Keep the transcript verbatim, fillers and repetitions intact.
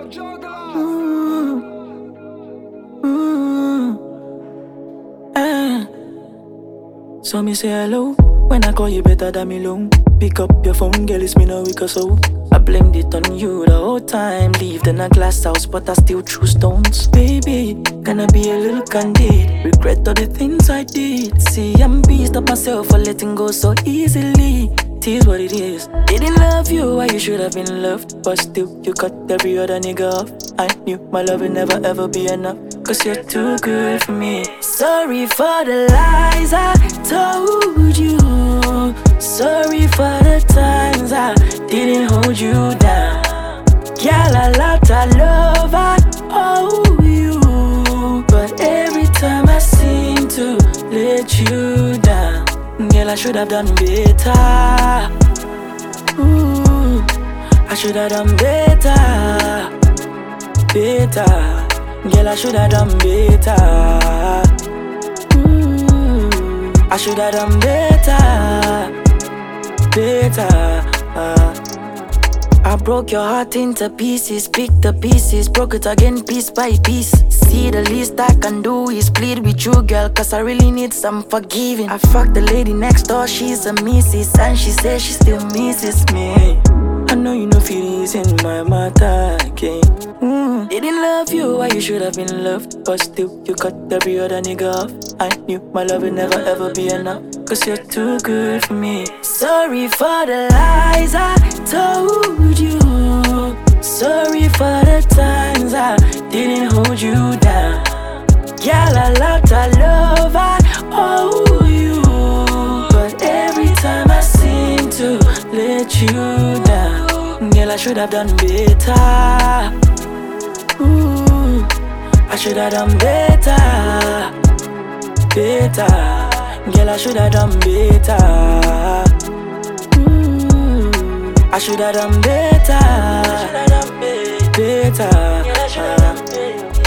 Mm, mm, eh. So me say hello. When I call you better than me long. Pick up your phone, girl, it's me no weak or so. I blamed it on you the whole time. Lived in a glass house, but I still threw stones. Baby, gonna be a little candid. Regret all the things I did. See, I'm pissed at myself for letting go so easily. It is what it is. Didn't love you, why you should have been loved. But still, you cut every other nigga off. I knew my love would never ever be enough. Cause you're too good for me. Sorry for the lies I told you. Sorry for the times I didn't hold you down. Girl, I loved, I love, I owe you. But every time I seem to let you down, girl, I should have done better. Ooh, I should have done better. Better. Girl, I should have done better. Ooh, I should have done better. Better. Uh. I broke your heart into pieces, picked the pieces, broke it again piece by piece. See, the least I can do is plead with you, girl, cause I really need some forgiving. I fucked the lady next door, she's a missus, and she says she still misses me. I know you know feelings in my matter, okay? Mm. Didn't love you, why you should have been loved. But still, you cut every other nigga off. I knew my love would never ever be enough. Cause you're too good for me. Sorry for the lies I told you. Sorry for the times I didn't hold you down. Girl, I loved, I love, I owe you. But every time I seem to let you down, girl, I should have done better. Ooh, I should have done better. Better. Girl, I should have done better. Ooh, I should have done better. Better.